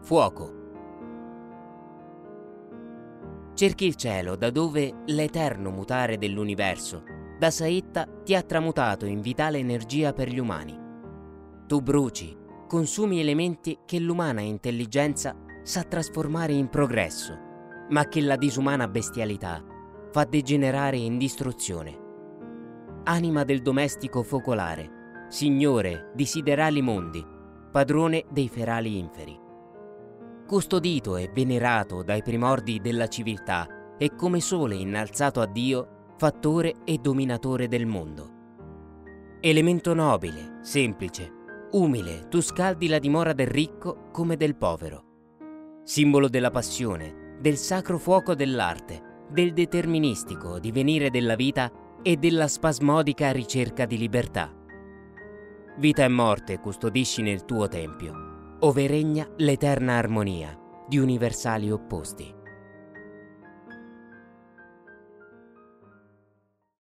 fuoco. Cerchi il cielo da dove l'eterno mutare dell'universo da saetta ti ha tramutato in vitale energia per gli umani. Tu bruci, consumi elementi che l'umana intelligenza sa trasformare in progresso, ma che la disumana bestialità fa degenerare in distruzione. Anima del domestico focolare, signore di siderali mondi, padrone dei ferali inferi. Custodito e venerato dai primordi della civiltà e come sole innalzato a Dio, fattore e dominatore del mondo. Elemento nobile, semplice, umile, tu scaldi la dimora del ricco come del povero. Simbolo della passione, del sacro fuoco dell'arte, del deterministico divenire della vita e della spasmodica ricerca di libertà. Vita e morte custodisci nel tuo tempio, ove regna l'eterna armonia di universali opposti.